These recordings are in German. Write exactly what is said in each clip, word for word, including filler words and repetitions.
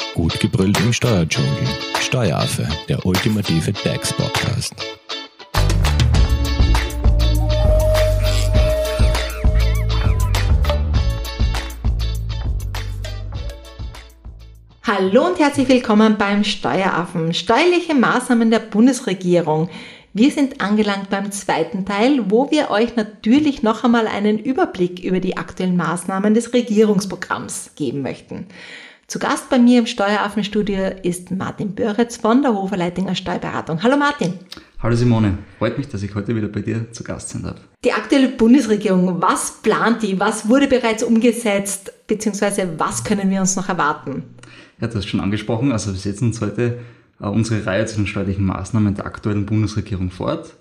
Gut gebrüllt im Steuerdschungel. Steueraffe, der ultimative D A X-Podcast. Hallo und herzlich willkommen beim Steueraffen. Steuerliche Maßnahmen der Bundesregierung. Wir sind angelangt beim zweiten Teil, wo wir euch natürlich noch einmal einen Überblick über die aktuellen Maßnahmen des Regierungsprogramms geben möchten. Zu Gast bei mir im Steueraffenstudio ist Martin Böritz von der Hofer Leitinger Steuerberatung. Hallo Martin. Hallo Simone, freut mich, dass ich heute wieder bei dir zu Gast sein darf. Die aktuelle Bundesregierung, was plant die? Was wurde bereits umgesetzt? Beziehungsweise was können wir uns noch erwarten? Ja, du hast schon angesprochen, also wir setzen uns heute äh, unsere Reihe zu den steuerlichen Maßnahmen der aktuellen Bundesregierung fort.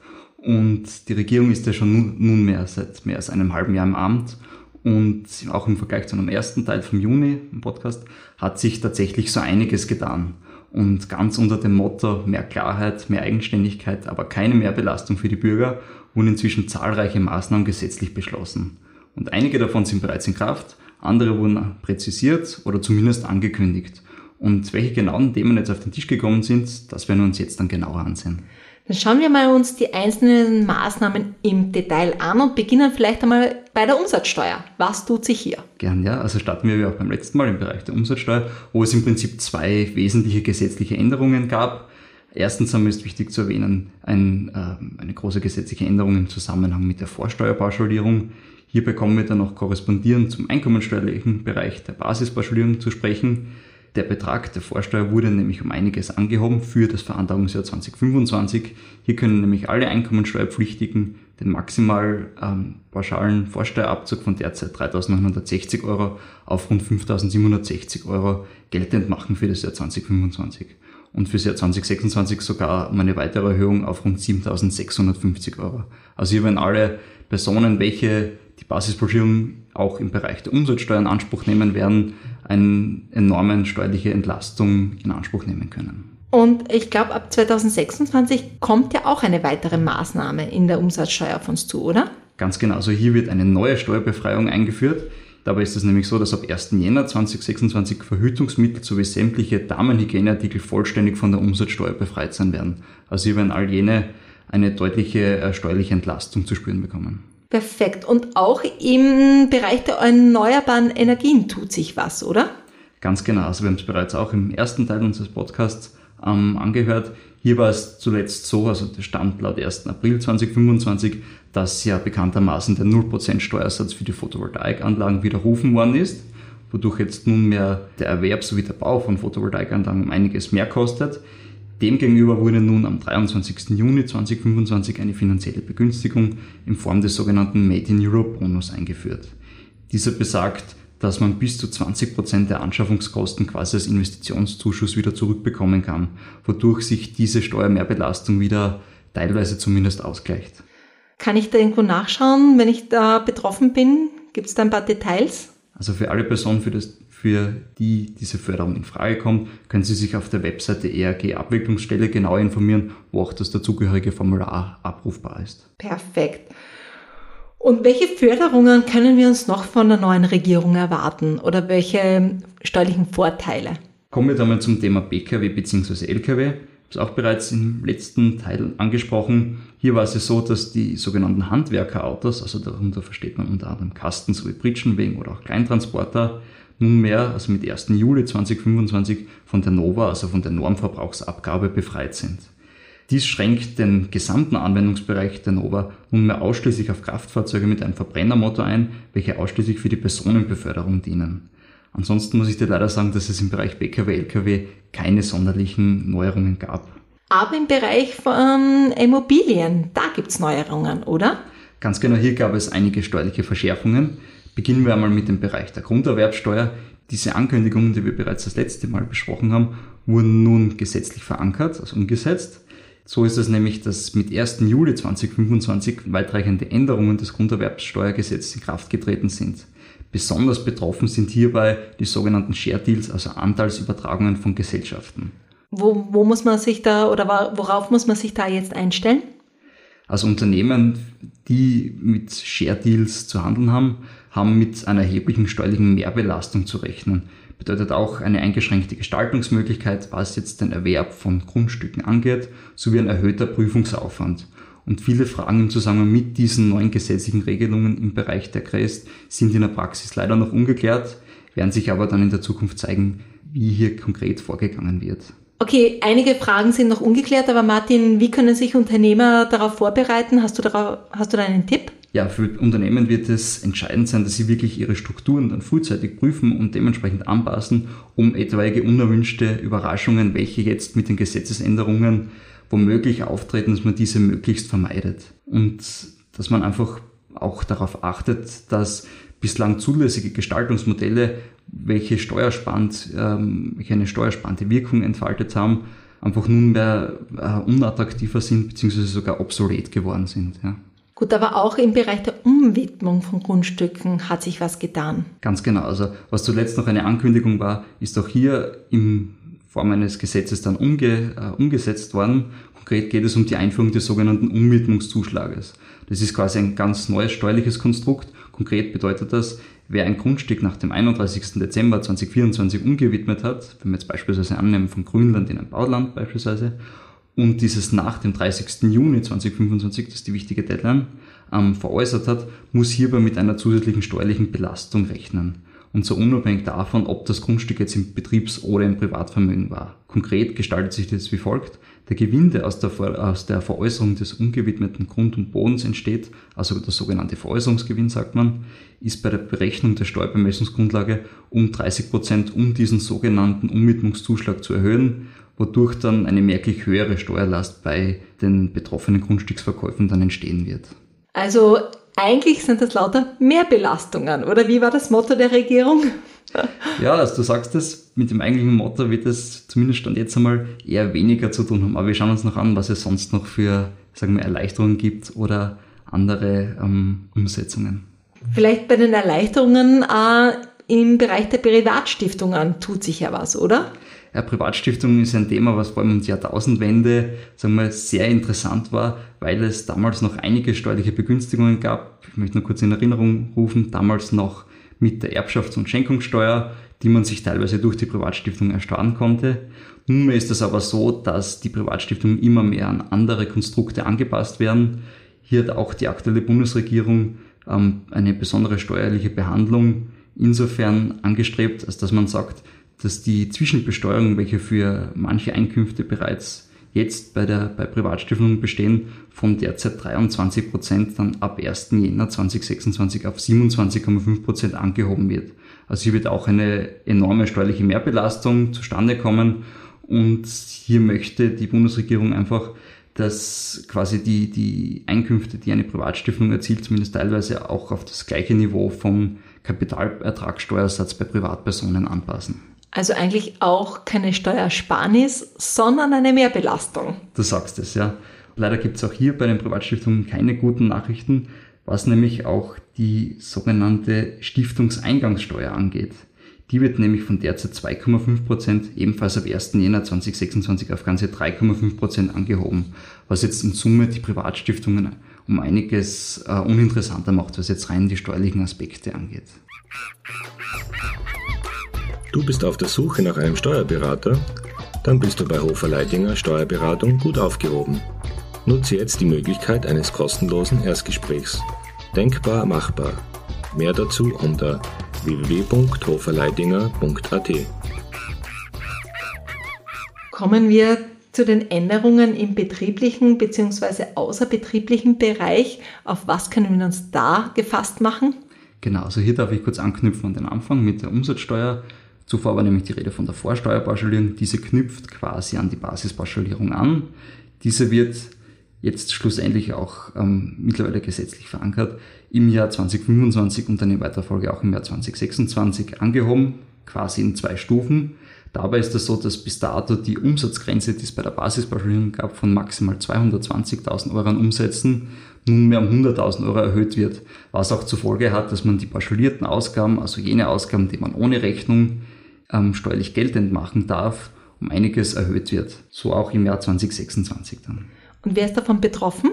Und die Regierung ist ja schon nun, nunmehr seit mehr als einem halben Jahr im Amt. Und auch im Vergleich zu einem ersten Teil vom Juni im Podcast hat sich tatsächlich so einiges getan. Und ganz unter dem Motto mehr Klarheit, mehr Eigenständigkeit, aber keine Mehrbelastung für die Bürger wurden inzwischen zahlreiche Maßnahmen gesetzlich beschlossen. Und einige davon sind bereits in Kraft, andere wurden präzisiert oder zumindest angekündigt. Und welche genauen Themen jetzt auf den Tisch gekommen sind, das werden wir uns jetzt dann genauer ansehen. Dann schauen wir mal uns die einzelnen Maßnahmen im Detail an und beginnen vielleicht einmal bei der Umsatzsteuer. Was tut sich hier? Gern, ja. Also starten wir wie auch beim letzten Mal im Bereich der Umsatzsteuer, wo es im Prinzip zwei wesentliche gesetzliche Änderungen gab. Erstens einmal ist wichtig zu erwähnen, ein, äh, eine große gesetzliche Änderung im Zusammenhang mit der Vorsteuerpauschalierung. Hierbei kommen wir dann noch korrespondierend zum einkommensteuerlichen Bereich der Basispauschalierung zu sprechen. Der Betrag der Vorsteuer wurde nämlich um einiges angehoben für das Veranlagungsjahr zwanzig fünfundzwanzig. Hier können nämlich alle Einkommensteuerpflichtigen den maximal ähm, pauschalen Vorsteuerabzug von derzeit dreitausendneunhundertsechzig Euro auf rund fünftausendsiebenhundertsechzig Euro geltend machen für das Jahr zwanzig fünfundzwanzig. Und für das Jahr zwanzig sechsundzwanzig sogar um eine weitere Erhöhung auf rund siebentausendsechshundertfünfzig Euro. Also hier werden alle Personen, welche die Basispauschalierung auch im Bereich der Umsatzsteuer in Anspruch nehmen werden, eine enorme steuerliche Entlastung in Anspruch nehmen können. Und ich glaube, ab zweitausendsechsundzwanzig kommt ja auch eine weitere Maßnahme in der Umsatzsteuer auf uns zu, oder? Ganz genau. Also hier wird eine neue Steuerbefreiung eingeführt. Dabei ist es nämlich so, dass ab ersten Jänner zweitausendsechsundzwanzig Verhütungsmittel sowie sämtliche Damenhygieneartikel vollständig von der Umsatzsteuer befreit sein werden. Also hier werden all jene eine deutliche steuerliche Entlastung zu spüren bekommen. Perfekt. Und auch im Bereich der erneuerbaren Energien tut sich was, oder? Ganz genau. Also wir haben es bereits auch im ersten Teil unseres Podcasts ähm, angehört. Hier war es zuletzt so, also der Stand laut ersten April zweitausendfünfundzwanzig, dass ja bekanntermaßen der null Prozent Steuersatz für die Photovoltaikanlagen widerrufen worden ist, wodurch jetzt nunmehr der Erwerb sowie der Bau von Photovoltaikanlagen um einiges mehr kostet. Demgegenüber wurde nun am dreiundzwanzigsten Juni zweitausendfünfundzwanzig eine finanzielle Begünstigung in Form des sogenannten Made in Europe Bonus eingeführt. Dieser besagt, dass man bis zu zwanzig Prozent der Anschaffungskosten quasi als Investitionszuschuss wieder zurückbekommen kann, wodurch sich diese Steuermehrbelastung wieder teilweise zumindest ausgleicht. Kann ich da irgendwo nachschauen, wenn ich da betroffen bin? Gibt es da ein paar Details? Also für alle Personen, für, das, für die diese Förderung in Frage kommt, können Sie sich auf der Webseite E A G-Abwicklungsstelle genau informieren, wo auch das dazugehörige Formular abrufbar ist. Perfekt. Und welche Förderungen können wir uns noch von der neuen Regierung erwarten oder welche steuerlichen Vorteile? Kommen wir dann mal zum Thema P K W bzw. L K W. Ich habe es auch bereits im letzten Teil angesprochen. Hier war es so, dass die sogenannten Handwerkerautos, also darunter versteht man unter anderem Kasten sowie Pritschenwagen oder auch Kleintransporter, nunmehr, also mit ersten Juli zweitausendfünfundzwanzig, von der Nova, also von der Normverbrauchsabgabe, befreit sind. Dies schränkt den gesamten Anwendungsbereich der Nova nunmehr ausschließlich auf Kraftfahrzeuge mit einem Verbrennermotor ein, welche ausschließlich für die Personenbeförderung dienen. Ansonsten muss ich dir leider sagen, dass es im Bereich P K W, L K W keine sonderlichen Neuerungen gab. Aber im Bereich von Immobilien, da gibt es Neuerungen, oder? Ganz genau, hier gab es einige steuerliche Verschärfungen. Beginnen wir einmal mit dem Bereich der Grunderwerbsteuer. Diese Ankündigungen, die wir bereits das letzte Mal besprochen haben, wurden nun gesetzlich verankert, also umgesetzt. So ist es nämlich, dass mit ersten Juli zweitausendfünfundzwanzig weitreichende Änderungen des Grunderwerbsteuergesetzes in Kraft getreten sind. Besonders betroffen sind hierbei die sogenannten Share Deals, also Anteilsübertragungen von Gesellschaften. Wo, wo muss man sich da oder worauf muss man sich da jetzt einstellen? Also Unternehmen, die mit Share Deals zu handeln haben, haben mit einer erheblichen steuerlichen Mehrbelastung zu rechnen. Bedeutet auch eine eingeschränkte Gestaltungsmöglichkeit, was jetzt den Erwerb von Grundstücken angeht, sowie ein erhöhter Prüfungsaufwand. Und viele Fragen im Zusammenhang mit diesen neuen gesetzlichen Regelungen im Bereich der G R E S T sind in der Praxis leider noch ungeklärt, werden sich aber dann in der Zukunft zeigen, wie hier konkret vorgegangen wird. Okay, einige Fragen sind noch ungeklärt, aber Martin, wie können sich Unternehmer darauf vorbereiten? Hast du, darauf, hast du da einen Tipp? Ja, für Unternehmen wird es entscheidend sein, dass sie wirklich ihre Strukturen dann frühzeitig prüfen und dementsprechend anpassen, um etwaige unerwünschte Überraschungen, welche jetzt mit den Gesetzesänderungen womöglich auftreten, dass man diese möglichst vermeidet. Und dass man einfach auch darauf achtet, dass bislang zulässige Gestaltungsmodelle, welche steuersparend, ähm, welche eine steuersparende Wirkung entfaltet haben, einfach nunmehr äh, unattraktiver sind bzw. sogar obsolet geworden sind. Ja. Gut, aber auch im Bereich der Umwidmung von Grundstücken hat sich was getan. Ganz genau. Also was zuletzt noch eine Ankündigung war, ist auch hier in Form eines Gesetzes dann umge, äh, umgesetzt worden. Konkret geht es um die Einführung des sogenannten Umwidmungszuschlages. Das ist quasi ein ganz neues steuerliches Konstrukt. Konkret bedeutet das, wer ein Grundstück nach dem einunddreißigsten Dezember zweitausendvierundzwanzig umgewidmet hat, wenn wir jetzt beispielsweise annehmen von Grünland in ein Bauland beispielsweise, und dieses nach dem dreißigsten Juni zweitausendfünfundzwanzig, das ist die wichtige Deadline, ähm, veräußert hat, muss hierbei mit einer zusätzlichen steuerlichen Belastung rechnen. Und so unabhängig davon, ob das Grundstück jetzt im Betriebs- oder im Privatvermögen war. Konkret gestaltet sich das wie folgt. Der Gewinn, der aus der, aus der Veräußerung des ungewidmeten Grund und Bodens entsteht, also der sogenannte Veräußerungsgewinn, sagt man, ist bei der Berechnung der Steuerbemessungsgrundlage um dreißig Prozent um diesen sogenannten Umwidmungszuschlag zu erhöhen, wodurch dann eine merklich höhere Steuerlast bei den betroffenen Grundstücksverkäufen dann entstehen wird. Also eigentlich sind das lauter Mehrbelastungen, oder wie war das Motto der Regierung? Ja, also du sagst es, mit dem eigentlichen Motto wird es zumindest Stand jetzt einmal eher weniger zu tun haben. Aber wir schauen uns noch an, was es sonst noch für, sagen wir, Erleichterungen gibt oder andere ähm, Umsetzungen. Vielleicht bei den Erleichterungen äh, im Bereich der Privatstiftungen tut sich ja was, oder? Ja, Privatstiftung ist ein Thema, was vor allem um die Jahrtausendwende, sagen wir, sehr interessant war, weil es damals noch einige steuerliche Begünstigungen gab. Ich möchte nur kurz in Erinnerung rufen, damals noch mit der Erbschafts- und Schenkungssteuer, die man sich teilweise durch die Privatstiftung ersparen konnte. Nunmehr ist es aber so, dass die Privatstiftungen immer mehr an andere Konstrukte angepasst werden. Hier hat auch die aktuelle Bundesregierung ähm, eine besondere steuerliche Behandlung insofern angestrebt, als dass man sagt, dass die Zwischenbesteuerung, welche für manche Einkünfte bereits jetzt bei der bei Privatstiftungen bestehen, von derzeit dreiundzwanzig Prozent dann ab ersten Jänner zweitausendsechsundzwanzig auf siebenundzwanzig Komma fünf Prozent angehoben wird. Also hier wird auch eine enorme steuerliche Mehrbelastung zustande kommen und hier möchte die Bundesregierung einfach, dass quasi die, die Einkünfte, die eine Privatstiftung erzielt, zumindest teilweise auch auf das gleiche Niveau vom Kapitalertragssteuersatz bei Privatpersonen anpassen. Also eigentlich auch keine Steuersparnis, sondern eine Mehrbelastung. Du sagst es, ja. Leider gibt es auch hier bei den Privatstiftungen keine guten Nachrichten, was nämlich auch die sogenannte Stiftungseingangssteuer angeht. Die wird nämlich von derzeit zwei Komma fünf Prozent ebenfalls ab ersten Jänner zweitausendsechsundzwanzig auf ganze drei Komma fünf Prozent angehoben, was jetzt in Summe die Privatstiftungen um einiges äh, uninteressanter macht, was jetzt rein die steuerlichen Aspekte angeht. Du bist auf der Suche nach einem Steuerberater? Dann bist du bei Hofer Leidinger Steuerberatung gut aufgehoben. Nutze jetzt die Möglichkeit eines kostenlosen Erstgesprächs. Denkbar machbar. Mehr dazu unter w w w punkt hoferleidinger punkt a t. Kommen wir zu den Änderungen im betrieblichen bzw. außerbetrieblichen Bereich. Auf was können wir uns da gefasst machen? Genau, also hier darf ich kurz anknüpfen an den Anfang mit der Umsatzsteuer. Zuvor war nämlich die Rede von der Vorsteuerpauschalierung. Diese knüpft quasi an die Basispauschalierung an. Diese wird jetzt schlussendlich auch ähm, mittlerweile gesetzlich verankert, im Jahr zweitausendfünfundzwanzig und dann in weiterer Folge auch im Jahr zweitausendsechsundzwanzig angehoben, quasi in zwei Stufen. Dabei ist es so, dass bis dato die Umsatzgrenze, die es bei der Basispauschalierung gab, von maximal zweihundertzwanzigtausend Euro an Umsätzen nunmehr um hunderttausend Euro erhöht wird, was auch zur Folge hat, dass man die pauschalierten Ausgaben, also jene Ausgaben, die man ohne Rechnung ähm, steuerlich geltend machen darf, um einiges erhöht wird. So auch im Jahr zweitausendsechsundzwanzig dann. Und wer ist davon betroffen?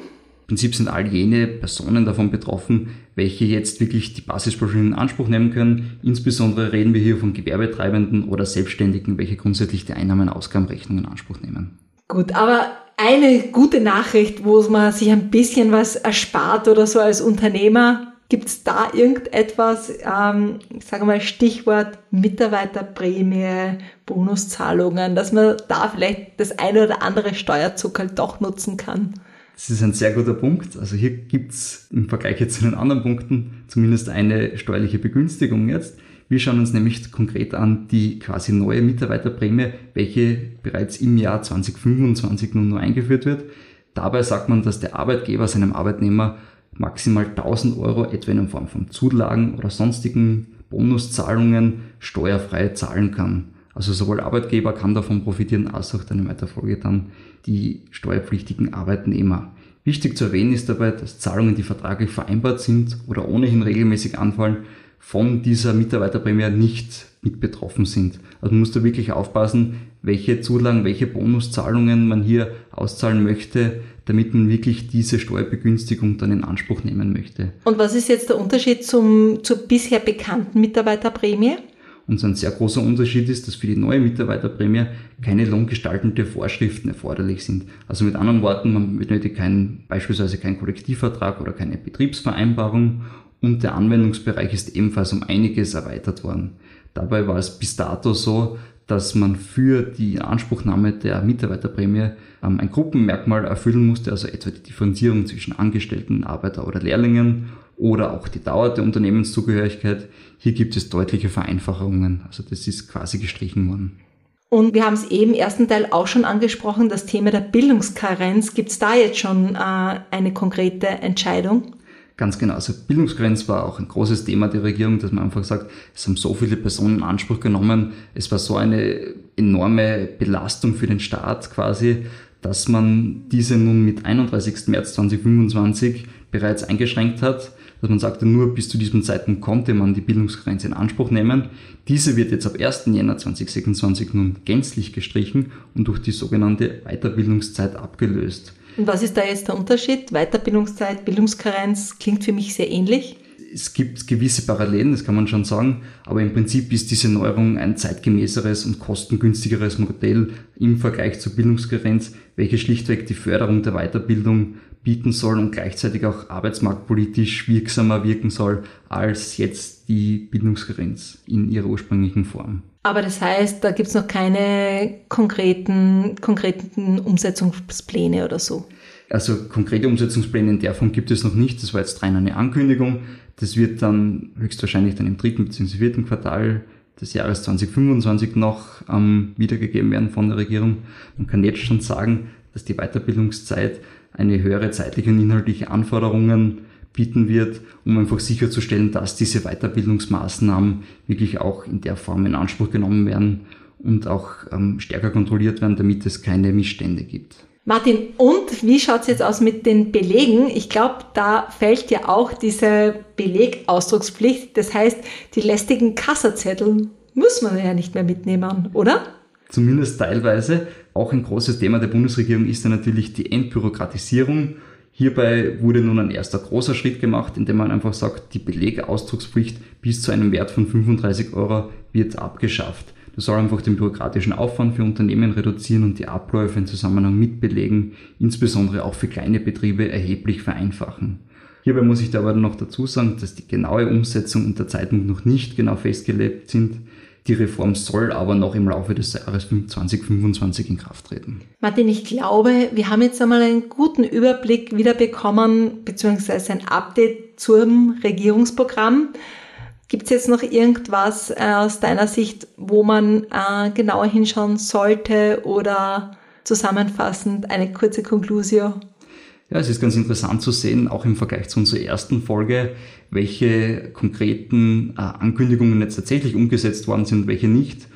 Im Prinzip sind all jene Personen davon betroffen, welche jetzt wirklich die Basispauschalen in Anspruch nehmen können. Insbesondere reden wir hier von Gewerbetreibenden oder Selbstständigen, welche grundsätzlich die Einnahmen-Ausgabenrechnung in Anspruch nehmen. Gut, aber eine gute Nachricht, wo man sich ein bisschen was erspart oder so als Unternehmer, gibt es da irgendetwas, ähm, ich sage mal Stichwort Mitarbeiterprämie, Bonuszahlungen, dass man da vielleicht das eine oder andere Steuerzuckerl doch nutzen kann? Das ist ein sehr guter Punkt. Also hier gibt es im Vergleich jetzt zu den anderen Punkten zumindest eine steuerliche Begünstigung jetzt. Wir schauen uns nämlich konkret an die quasi neue Mitarbeiterprämie, welche bereits im Jahr zwanzig fünfundzwanzig nun nur eingeführt wird. Dabei sagt man, dass der Arbeitgeber seinem Arbeitnehmer maximal tausend Euro etwa in Form von Zulagen oder sonstigen Bonuszahlungen steuerfrei zahlen kann. Also sowohl Arbeitgeber kann davon profitieren, als auch dann in weiter Folge dann die steuerpflichtigen Arbeitnehmer. Wichtig zu erwähnen ist dabei, dass Zahlungen, die vertraglich vereinbart sind oder ohnehin regelmäßig anfallen, von dieser Mitarbeiterprämie nicht mit betroffen sind. Also man muss da wirklich aufpassen, welche Zulagen, welche Bonuszahlungen man hier auszahlen möchte, damit man wirklich diese Steuerbegünstigung dann in Anspruch nehmen möchte. Und was ist jetzt der Unterschied zum, zur bisher bekannten Mitarbeiterprämie? Und so ein sehr großer Unterschied ist, dass für die neue Mitarbeiterprämie keine lohngestaltende Vorschriften erforderlich sind. Also mit anderen Worten, man benötigt keinen, beispielsweise keinen Kollektivvertrag oder keine Betriebsvereinbarung, und der Anwendungsbereich ist ebenfalls um einiges erweitert worden. Dabei war es bis dato so, dass man für die Inanspruchnahme der Mitarbeiterprämie ähm, ein Gruppenmerkmal erfüllen musste, also etwa die Differenzierung zwischen Angestellten, Arbeiter oder Lehrlingen oder auch die Dauer der Unternehmenszugehörigkeit. Hier gibt es deutliche Vereinfachungen, also das ist quasi gestrichen worden. Und wir haben es eben im ersten Teil auch schon angesprochen, das Thema der Bildungskarenz. Gibt es da jetzt schon äh, eine konkrete Entscheidung? Ganz genau, also Bildungskarenz war auch ein großes Thema der Regierung, dass man einfach sagt, es haben so viele Personen in Anspruch genommen, es war so eine enorme Belastung für den Staat quasi, dass man diese nun mit einunddreißigsten März zweitausendfünfundzwanzig bereits eingeschränkt hat, dass man sagte, nur bis zu diesem Zeitpunkt konnte man die Bildungskarenz in Anspruch nehmen. Diese wird jetzt ab ersten Jänner zweitausendsechsundzwanzig nun gänzlich gestrichen und durch die sogenannte Weiterbildungszeit abgelöst. Und was ist da jetzt der Unterschied? Weiterbildungszeit, Bildungskarenz klingt für mich sehr ähnlich. Es gibt gewisse Parallelen, das kann man schon sagen, aber im Prinzip ist diese Neuerung ein zeitgemäßeres und kostengünstigeres Modell im Vergleich zur Bildungskarenz, welche schlichtweg die Förderung der Weiterbildung bieten soll und gleichzeitig auch arbeitsmarktpolitisch wirksamer wirken soll als jetzt die Bildungskarenz in ihrer ursprünglichen Form. Aber das heißt, da gibt es noch keine konkreten, konkreten Umsetzungspläne oder so? Also konkrete Umsetzungspläne in der Form gibt es noch nicht. Das war jetzt rein eine Ankündigung. Das wird dann höchstwahrscheinlich dann im dritten bzw. vierten Quartal des Jahres zweitausendfünfundzwanzig noch ähm, wiedergegeben werden von der Regierung. Man kann jetzt schon sagen, dass die Weiterbildungszeit eine höhere zeitliche und inhaltliche Anforderungen bieten wird, um einfach sicherzustellen, dass diese Weiterbildungsmaßnahmen wirklich auch in der Form in Anspruch genommen werden und auch ähm, stärker kontrolliert werden, damit es keine Missstände gibt. Martin, und wie schaut es jetzt aus mit den Belegen? Ich glaube, da fällt ja auch diese Belegausdruckspflicht. Das heißt, die lästigen Kassazettel muss man ja nicht mehr mitnehmen, oder? Zumindest teilweise. Auch ein großes Thema der Bundesregierung ist ja natürlich die Entbürokratisierung. Hierbei wurde nun ein erster großer Schritt gemacht, indem man einfach sagt, die Belegausdruckspflicht bis zu einem Wert von fünfunddreißig Euro wird abgeschafft. Das soll einfach den bürokratischen Aufwand für Unternehmen reduzieren und die Abläufe im Zusammenhang mit Belegen, insbesondere auch für kleine Betriebe, erheblich vereinfachen. Hierbei muss ich da aber noch dazu sagen, dass die genaue Umsetzung und der Zeitpunkt noch nicht genau festgelegt sind. Die Reform soll aber noch im Laufe des Jahres zweitausendfünfundzwanzig in Kraft treten. Martin, ich glaube, wir haben jetzt einmal einen guten Überblick wieder bekommen, beziehungsweise ein Update zum Regierungsprogramm. Gibt es jetzt noch irgendwas äh, aus deiner Sicht, wo man äh, genauer hinschauen sollte oder zusammenfassend eine kurze Conclusio? Ja, es ist ganz interessant zu sehen, auch im Vergleich zu unserer ersten Folge, welche konkreten äh, Ankündigungen jetzt tatsächlich umgesetzt worden sind und welche nicht.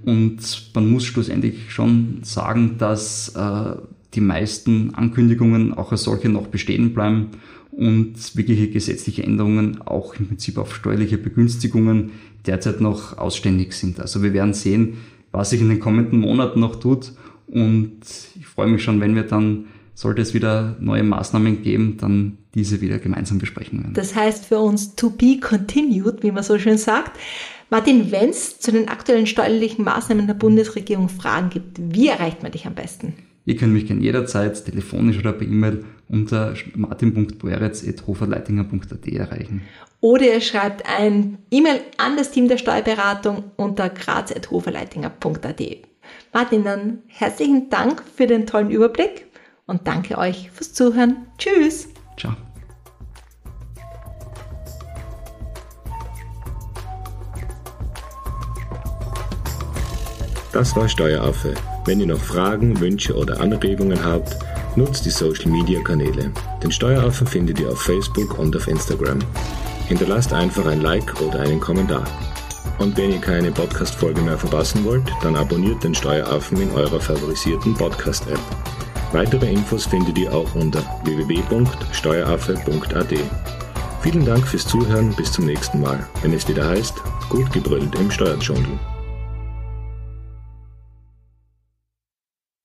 Und man muss schlussendlich schon sagen, dass äh, die meisten Ankündigungen auch als solche noch bestehen bleiben und wirkliche gesetzliche Änderungen auch im Prinzip auf steuerliche Begünstigungen derzeit noch ausständig sind. Also wir werden sehen, was sich in den kommenden Monaten noch tut, und ich freue mich schon, wenn wir dann sollte es wieder neue Maßnahmen geben, dann diese wieder gemeinsam besprechen werden. Das heißt für uns to be continued, wie man so schön sagt. Martin, wenn es zu den aktuellen steuerlichen Maßnahmen der Bundesregierung Fragen gibt, wie erreicht man dich am besten? Ihr könnt mich gerne jederzeit telefonisch oder per E-Mail unter martin punkt boeretz at hoferleitinger punkt a t erreichen. Oder ihr schreibt ein E-Mail an das Team der Steuerberatung unter graz at hoferleitinger punkt a t. Martin, dann herzlichen Dank für den tollen Überblick und danke euch fürs Zuhören. Tschüss! Ciao! Das war Steueraffe. Wenn ihr noch Fragen, Wünsche oder Anregungen habt, nutzt die Social Media Kanäle. Den Steueraffen findet ihr auf Facebook und auf Instagram. Hinterlasst einfach ein Like oder einen Kommentar. Und wenn ihr keine Podcast-Folge mehr verpassen wollt, dann abonniert den Steueraffen in eurer favorisierten Podcast-App. Weitere Infos findet ihr auch unter w w w punkt steueraffe punkt a t. Vielen Dank fürs Zuhören, bis zum nächsten Mal, wenn es wieder heißt, gut gebrüllt im Steuerdschungel.